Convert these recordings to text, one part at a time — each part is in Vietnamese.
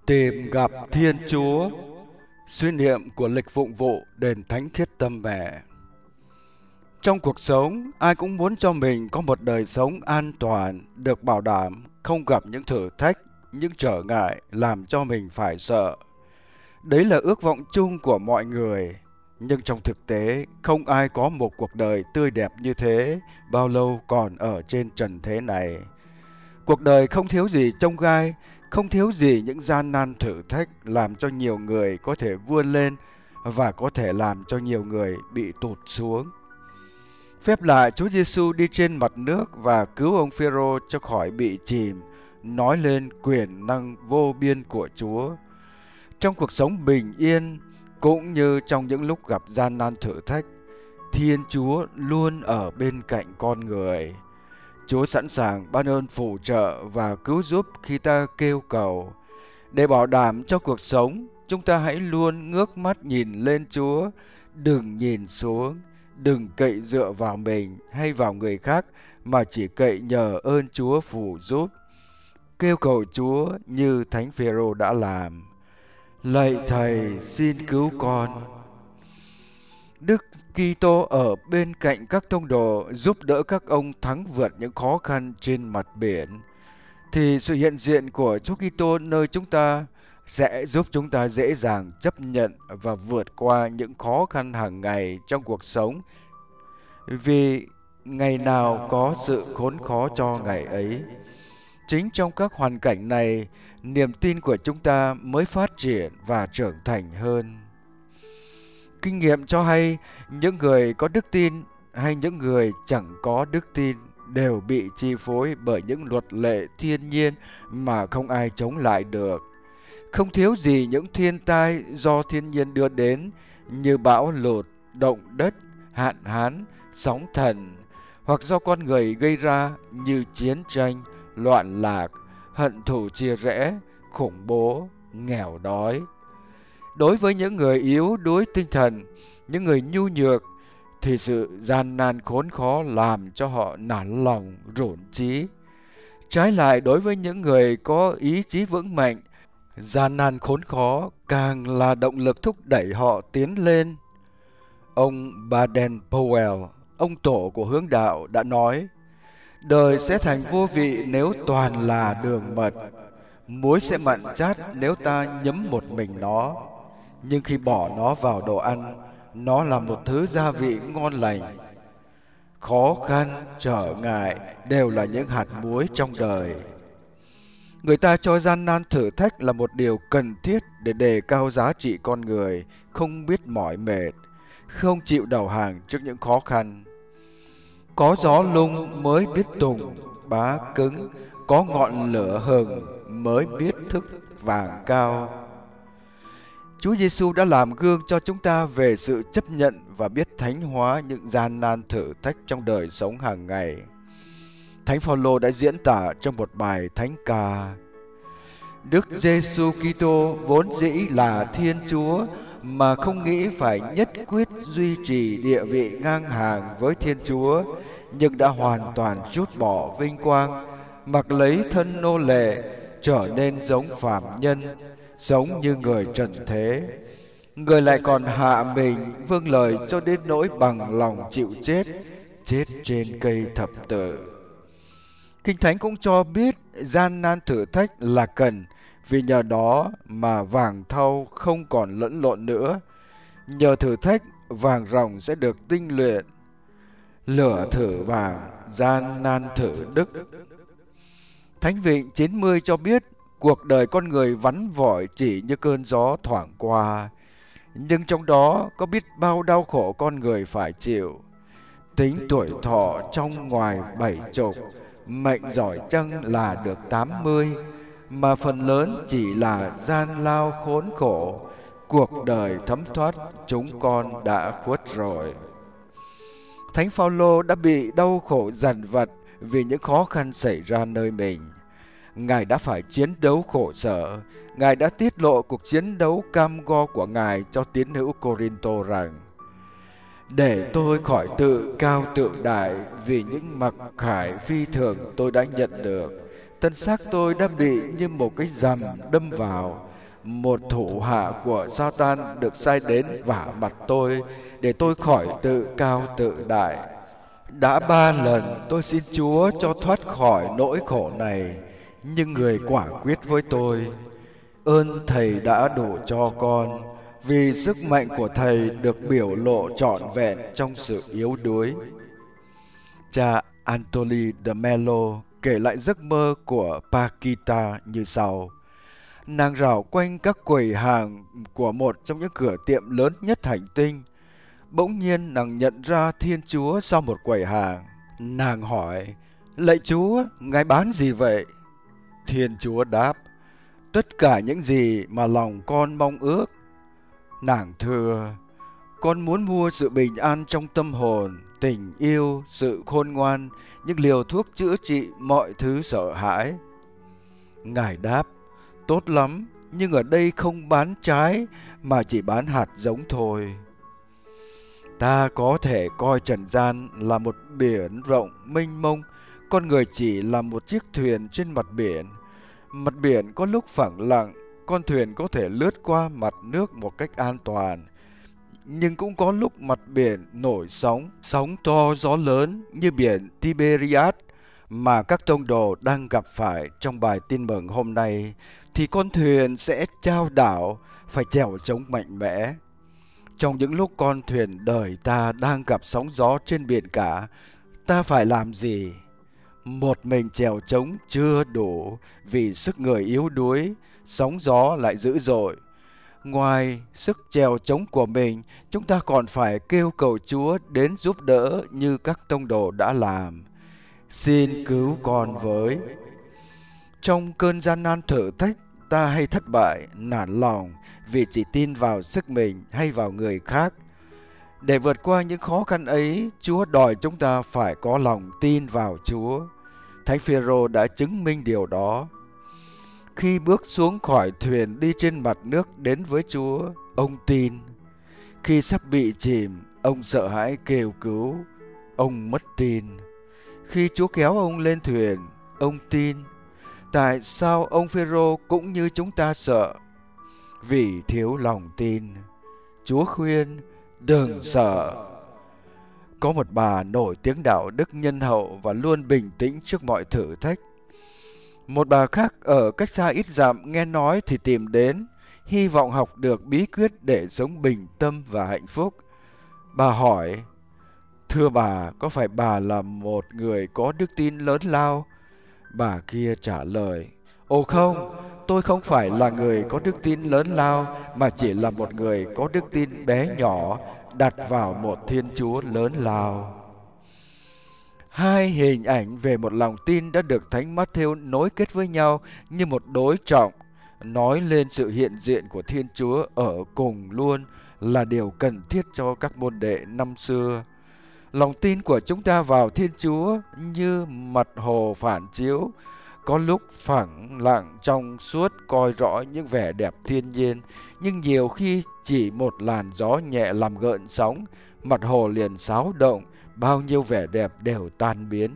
Tìm gặp Thiên Chúa. Suy niệm của lịch phụng vụ đền Thánh Khiết Tâm Mẹ. Trong cuộc sống, ai cũng muốn cho mình có một đời sống an toàn, được bảo đảm, không gặp những thử thách, những trở ngại làm cho mình phải sợ. Đấy là ước vọng chung của mọi người. Nhưng trong thực tế, không ai có một cuộc đời tươi đẹp như thế bao lâu còn ở trên trần thế này. Cuộc đời không thiếu gì chông gai, không thiếu gì những gian nan thử thách làm cho nhiều người có thể vươn lên và có thể làm cho nhiều người bị tụt xuống. Phép lạ Chúa Giêsu đi trên mặt nước và cứu ông Phêrô cho khỏi bị chìm, nói lên quyền năng vô biên của Chúa. Trong cuộc sống bình yên, cũng như trong những lúc gặp gian nan thử thách, Thiên Chúa luôn ở bên cạnh con người. Chúa sẵn sàng ban ơn phù trợ và cứu giúp khi ta kêu cầu. Để bảo đảm cho cuộc sống, chúng ta hãy luôn ngước mắt nhìn lên Chúa, đừng nhìn xuống, đừng cậy dựa vào mình hay vào người khác mà chỉ cậy nhờ ơn Chúa phù giúp. Kêu cầu Chúa như Thánh Phêrô đã làm. Lạy Thầy, xin cứu con. Đức Kitô ở bên cạnh các tông đồ giúp đỡ các ông thắng vượt những khó khăn trên mặt biển, thì sự hiện diện của Chúa Kitô nơi chúng ta sẽ giúp chúng ta dễ dàng chấp nhận và vượt qua những khó khăn hàng ngày trong cuộc sống. Vì ngày nào có sự khốn khó cho ngày ấy. Chính trong các hoàn cảnh này, niềm tin của chúng ta mới phát triển và trưởng thành hơn. Kinh nghiệm cho hay, những người có đức tin hay những người chẳng có đức tin đều bị chi phối bởi những luật lệ thiên nhiên mà không ai chống lại được. Không thiếu gì những thiên tai do thiên nhiên đưa đến như bão lụt, động đất, hạn hán, sóng thần, hoặc do con người gây ra như chiến tranh, loạn lạc, hận thù chia rẽ, khủng bố, nghèo đói. Đối với những người yếu đuối tinh thần, những người nhu nhược, thì sự gian nan khốn khó làm cho họ nản lòng, rủn trí. Trái lại, đối với những người có ý chí vững mạnh, gian nan khốn khó càng là động lực thúc đẩy họ tiến lên. Ông Baden-Powell, ông tổ của hướng đạo, đã nói: đời sẽ thành vô vị nếu toàn là đường mật. Muối sẽ mặn chát nếu ta nhấm một mình nó. Nhưng khi bỏ nó vào đồ ăn, nó là một thứ gia vị ngon lành. Khó khăn, trở ngại đều là những hạt muối trong đời. Người ta cho gian nan thử thách là một điều cần thiết để đề cao giá trị con người, không biết mỏi mệt, không chịu đầu hàng trước những khó khăn. Có gió lung mới biết tùng, bá cứng, có ngọn lửa hừng mới biết thức vàng cao. Chúa Giêsu đã làm gương cho chúng ta về sự chấp nhận và biết thánh hóa những gian nan thử thách trong đời sống hàng ngày. Thánh Phaolô đã diễn tả trong một bài thánh ca: Đức Giêsu Kitô vốn dĩ là Thiên Chúa mà không nghĩ phải nhất quyết duy trì địa vị ngang hàng với Thiên Chúa, nhưng đã hoàn toàn trút bỏ vinh quang, mặc lấy thân nô lệ, trở nên giống phàm nhân, sống như người trần thế. Người lại còn hạ mình vâng lời cho đến nỗi bằng lòng chịu chết, chết trên cây thập tự. Kinh Thánh cũng cho biết gian nan thử thách là cần, vì nhờ đó mà vàng thau không còn lẫn lộn nữa. Nhờ thử thách, vàng ròng sẽ được tinh luyện. Lửa thử vàng, gian nan thử đức. Thánh Vịnh 90 cho biết cuộc đời con người vắn vỏi chỉ như cơn gió thoảng qua, nhưng trong đó có biết bao đau khổ con người phải chịu. Tính tuổi thọ trong ngoài 70, mệnh giỏi chăng là được 80, mà phần lớn chỉ là gian lao khốn khổ. Cuộc đời thấm thoát, chúng con đã khuất rồi. Thánh Phaolô đã bị đau khổ dằn vặt vì những khó khăn xảy ra nơi mình. Ngài đã phải chiến đấu khổ sở. Ngài đã tiết lộ cuộc chiến đấu cam go của Ngài cho tín hữu Cô-rin-tô rằng: để tôi khỏi tự cao tự đại vì những mặc khải phi thường tôi đã nhận được. Thân xác tôi đã bị như một cái rằm đâm vào, một thủ hạ của Satan được sai đến vả mặt tôi để tôi khỏi tự cao tự đại. Đã 3 lần tôi xin Chúa cho thoát khỏi nỗi khổ này, nhưng Người quả quyết với tôi: ơn Thầy đã đủ cho con, vì sức mạnh của Thầy được biểu lộ trọn vẹn trong sự yếu đuối. Cha Anatoly de Mello kể lại giấc mơ của Paquita như sau. Nàng rảo quanh các quầy hàng của một trong những cửa tiệm lớn nhất hành tinh. Bỗng nhiên nàng nhận ra Thiên Chúa sau một quầy hàng. Nàng hỏi: lạy Chúa, Ngài bán gì vậy? Thiên Chúa đáp: tất cả những gì mà lòng con mong ước. Nàng thưa: con muốn mua sự bình an trong tâm hồn, tình yêu, sự khôn ngoan, những liều thuốc chữa trị mọi thứ sợ hãi. Ngài đáp: tốt lắm, nhưng ở đây không bán trái mà chỉ bán hạt giống thôi. Ta có thể coi trần gian là một biển rộng mênh mông, con người chỉ là một chiếc thuyền trên mặt biển. Mặt biển có lúc phẳng lặng, con thuyền có thể lướt qua mặt nước một cách an toàn. Nhưng cũng có lúc mặt biển nổi sóng to gió lớn như biển Tiberias mà các tông đồ đang gặp phải trong bài tin mừng hôm nay, thì con thuyền sẽ chao đảo, phải chèo chống mạnh mẽ. Trong những lúc con thuyền đời ta đang gặp sóng gió trên biển cả, ta phải làm gì? Một mình chèo chống chưa đủ, vì sức người yếu đuối, sóng gió lại dữ dội. Ngoài sức chèo chống của mình, chúng ta còn phải kêu cầu Chúa đến giúp đỡ như các tông đồ đã làm. Xin cứu con với. Trong cơn gian nan thử thách, ta hay thất bại, nản lòng vì chỉ tin vào sức mình hay vào người khác. Để vượt qua những khó khăn ấy, Chúa đòi chúng ta phải có lòng tin vào Chúa. Thánh Phêrô đã chứng minh điều đó. Khi bước xuống khỏi thuyền đi trên mặt nước đến với Chúa, ông tin. Khi sắp bị chìm, ông sợ hãi kêu cứu, ông mất tin. Khi Chúa kéo ông lên thuyền, ông tin. Tại sao ông Phêrô cũng như chúng ta sợ? Vì thiếu lòng tin. Chúa khuyên: đừng sợ. Có một bà nổi tiếng đạo đức nhân hậu và luôn bình tĩnh trước mọi thử thách. Một bà khác ở cách xa ít dặm nghe nói thì tìm đến, hy vọng học được bí quyết để sống bình tâm và hạnh phúc. Bà hỏi: thưa bà, có phải bà là một người có đức tin lớn lao? Bà kia trả lời: ồ không, tôi không phải là người có đức tin lớn lao, mà chỉ là một người có đức tin bé nhỏ, đặt vào một Thiên Chúa lớn lao. Hai hình ảnh về một lòng tin đã được Thánh Mát-thêu nối kết với nhau như một đối trọng, nói lên sự hiện diện của Thiên Chúa ở cùng luôn là điều cần thiết cho các môn đệ năm xưa. Lòng tin của chúng ta vào Thiên Chúa như mặt hồ phản chiếu, có lúc phẳng lặng trong suốt coi rõ những vẻ đẹp thiên nhiên, nhưng nhiều khi chỉ một làn gió nhẹ làm gợn sóng, mặt hồ liền xáo động, bao nhiêu vẻ đẹp đều tan biến.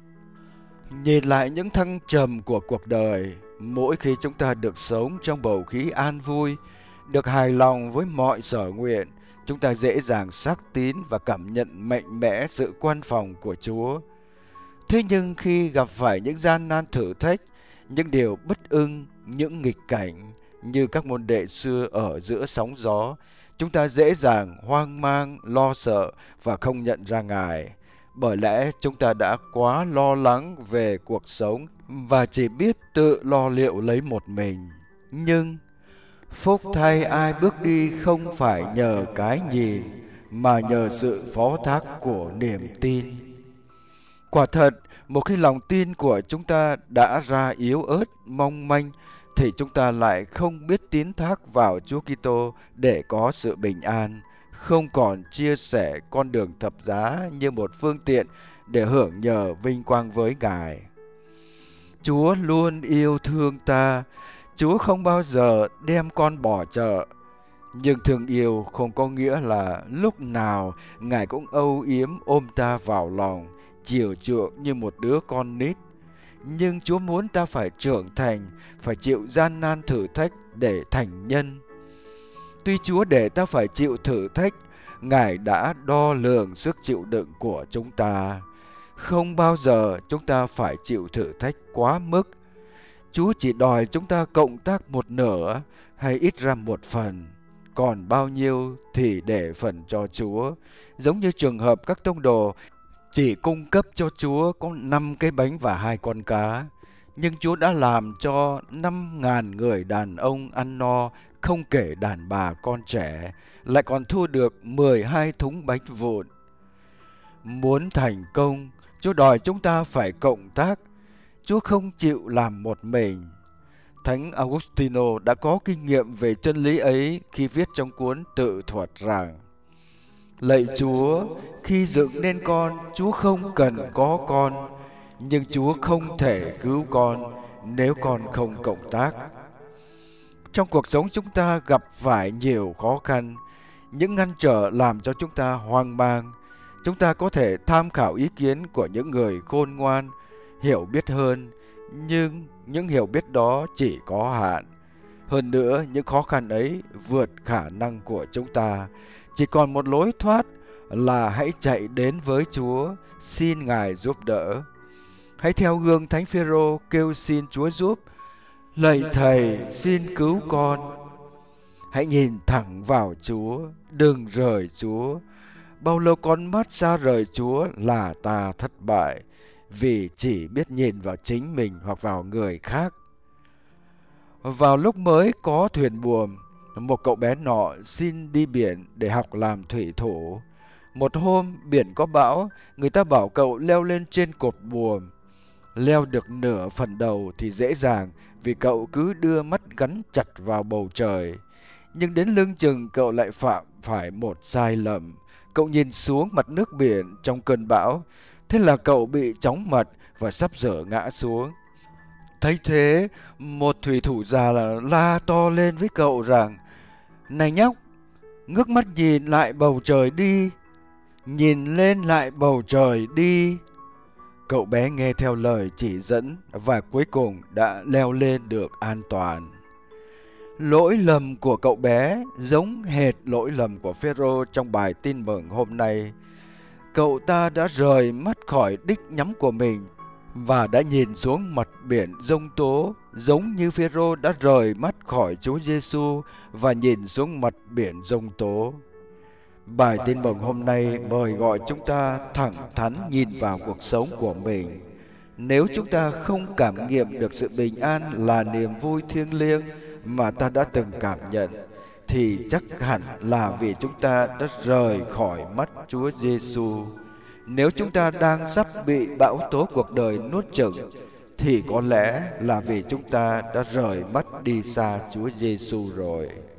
Nhìn lại những thăng trầm của cuộc đời, mỗi khi chúng ta được sống trong bầu khí an vui, được hài lòng với mọi sở nguyện, chúng ta dễ dàng xác tín và cảm nhận mạnh mẽ sự quan phòng của Chúa. Thế nhưng khi gặp phải những gian nan thử thách, những điều bất ưng, những nghịch cảnh như các môn đệ xưa ở giữa sóng gió, chúng ta dễ dàng hoang mang, lo sợ và không nhận ra Ngài. Bởi lẽ chúng ta đã quá lo lắng về cuộc sống và chỉ biết tự lo liệu lấy một mình. Nhưng phúc thay ai bước đi không phải nhờ cái nhìn, mà nhờ sự phó thác của niềm tin. Quả thật, một khi lòng tin của chúng ta đã ra yếu ớt, mong manh, thì chúng ta lại không biết tín thác vào Chúa Kitô để có sự bình an, không còn chia sẻ con đường thập giá như một phương tiện để hưởng nhờ vinh quang với Ngài. Chúa luôn yêu thương ta, Chúa không bao giờ đem con bỏ chợ. Nhưng thương yêu không có nghĩa là lúc nào Ngài cũng âu yếm ôm ta vào lòng, chiều chuộng như một đứa con nít. Nhưng Chúa muốn ta phải trưởng thành, phải chịu gian nan thử thách để thành nhân. Tuy Chúa để ta phải chịu thử thách, Ngài đã đo lường sức chịu đựng của chúng ta. Không bao giờ chúng ta phải chịu thử thách quá mức. Chúa chỉ đòi chúng ta cộng tác một nửa hay ít ra một phần. Còn bao nhiêu thì để phần cho Chúa. Giống như trường hợp các tông đồ chỉ cung cấp cho Chúa có 5 cái bánh và 2 con cá. Nhưng Chúa đã làm cho 5.000 người đàn ông ăn no, không kể đàn bà con trẻ, lại còn thu được 12 thúng bánh vụn. Muốn thành công, Chúa đòi chúng ta phải cộng tác. Chúa không chịu làm một mình. Thánh Augustino đã có kinh nghiệm về chân lý ấy khi viết trong cuốn tự thuật rằng: Lạy Chúa, khi dựng nên con, Chúa không cần có con, nhưng Chúa không thể cứu con nếu con không cộng tác. Trong cuộc sống chúng ta gặp phải nhiều khó khăn, những ngăn trở làm cho chúng ta hoang mang. Chúng ta có thể tham khảo ý kiến của những người khôn ngoan, hiểu biết hơn, nhưng những hiểu biết đó chỉ có hạn. Hơn nữa, những khó khăn ấy vượt khả năng của chúng ta. Chỉ còn một lối thoát là hãy chạy đến với Chúa, xin Ngài giúp đỡ. Hãy theo gương Thánh Phêrô kêu xin Chúa giúp: Lạy Thầy, xin cứu con. Hãy nhìn thẳng vào Chúa, đừng rời Chúa. Bao lâu con mắt xa rời Chúa là ta thất bại, vì chỉ biết nhìn vào chính mình hoặc vào người khác. Vào lúc mới có thuyền buồm, một cậu bé nọ xin đi biển để học làm thủy thủ. Một hôm biển có bão, người ta bảo cậu leo lên trên cột buồm. Leo được nửa phần đầu thì dễ dàng, vì cậu cứ đưa mắt gắn chặt vào bầu trời. Nhưng đến lưng chừng cậu lại phạm phải một sai lầm. Cậu nhìn xuống mặt nước biển trong cơn bão. Thế là cậu bị chóng mặt và sắp sửa ngã xuống. Thấy thế, một thủy thủ già la to lên với cậu rằng: Này nhóc, ngước mắt nhìn lại bầu trời đi. Nhìn lên lại bầu trời đi. Cậu bé nghe theo lời chỉ dẫn và cuối cùng đã leo lên được an toàn. Lỗi lầm của cậu bé giống hệt lỗi lầm của Phêrô trong bài tin mừng hôm nay. Cậu ta đã rời mắt khỏi đích nhắm của mình và đã nhìn xuống mặt biển giông tố, giống như Phêrô đã rời mắt khỏi Chúa Giêsu và nhìn xuống mặt biển giông tố. Bài tin mừng hôm nay mời gọi chúng ta thẳng thắn nhìn vào cuộc sống của mình. Nếu chúng ta không cảm nghiệm được sự bình an là niềm vui thiêng liêng mà ta đã từng cảm nhận, thì chắc hẳn là vì chúng ta đã rời khỏi mắt Chúa Giêsu. Nếu chúng ta đang sắp bị bão tố cuộc đời nuốt chửng, thì có lẽ là vì chúng ta đã rời mắt đi xa Chúa Giêsu rồi.